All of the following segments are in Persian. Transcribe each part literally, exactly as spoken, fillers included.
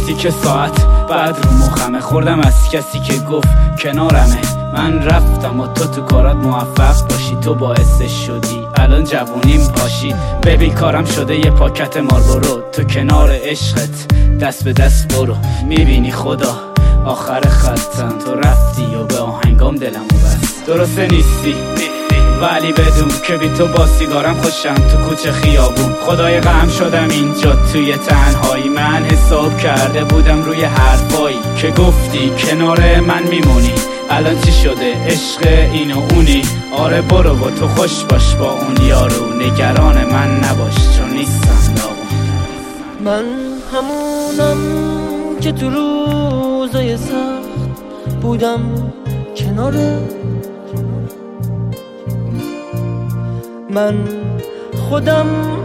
تیک ساعت بعد رو مخمه خوردم از کسی که گفت کنارمه. من رفتم و تو تو کارات موفق باشی، تو باعث شدی الان جوونیم پاشی. ببین کارم شده یه پاکت ماربورو، تو کنار عشقت دست به دست برو. میبینی خدا آخر خطم تو رفتی و به آهنگام دلمو بست. درسته نیستی ولی بدون که بی تو با سیگارم خوشم تو کوچه خیابون. خدای غم شدم اینجا توی تنهایی، من حساب کرده بودم روی حرفایی که گفتی کنار من میمونی. الان چی شده عشق این و اونی؟ آره برو و تو خوش باش با اون یارو، نگران من نباش چون نیستم داغون. من همونم که تو روزای سخت بودم کناره، من خودم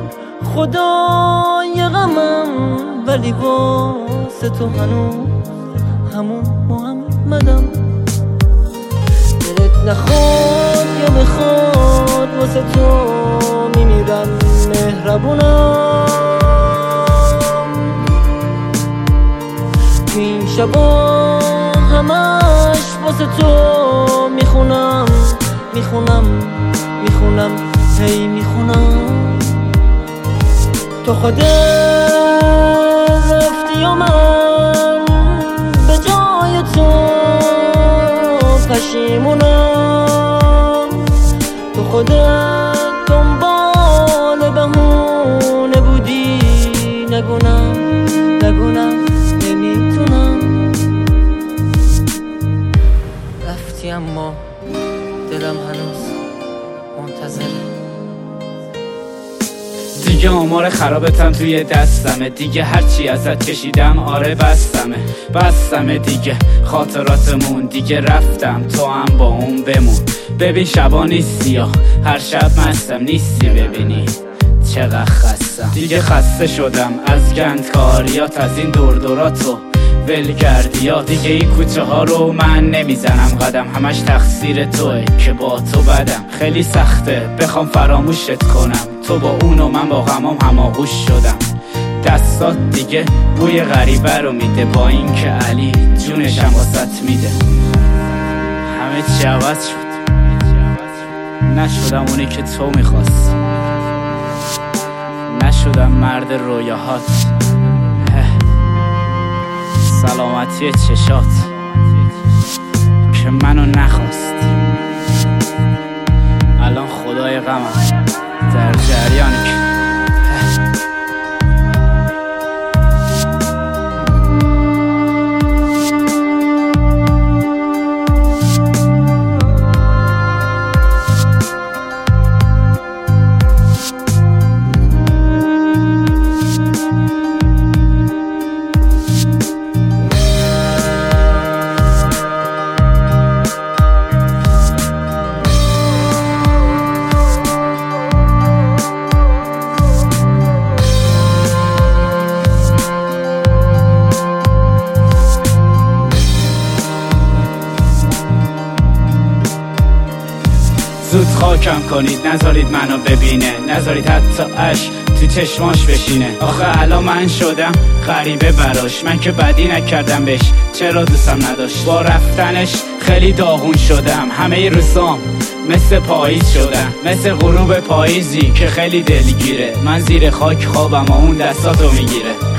خدای غمم ولی واسه تو هنوز همون محمدم. دلت نخواد یا بخواد واسه تو میمیرم مهربونم. تو این شبا همش واسه تو میخونم میخونم میخونم هی میخونم. تو خودت رفتی و من به جای تو پشیمونم. تو خودت دنبال بهونه بودی، نگونم نگونم نمیتونم. رفتی اما دلم هنوز منتظره. دیگه آمار خرابتم توی دستمه، دیگه هرچی ازت کشیدم آره بستمه بستمه دیگه خاطراتمون. دیگه رفتم تو هم با اون بمون. ببین شبا نیستی یا هر شب مستم نیستی، ببینی چقدر خستم. دیگه خسته شدم از گندکاریات، از این دور دوراتو ولگردیات. دیگه این کوچه ها رو من نمیزنم قدم، همش تقصیر توه که با تو بدم. خیلی سخته بخوام فراموشت کنم، تو با اون و من با غمام هماغوش شدم. دستات دیگه بوی غریبه رو میده، با این که علی جونشم واسط میده. همه چی عوض شد، نشدم اونی که تو میخواست، نشدم مرد رویاهات. سلامتی چشات که منو نخواست، الان خدای غمم در جریانی که زود خاکم کنید، نذارید منو ببینه، نذارید حتی عشق تو چشماش بشینه. آخه الان من شدم غریبه براش، من که بدی نکردم بهش، چرا دوستم نداشت؟ با رفتنش خیلی داغون شدم، همه روزام مثل پاییز شدم، مثل غروب پاییزی که خیلی دلگیره. من زیر خاک خوابم و اون دستاتو میگیره.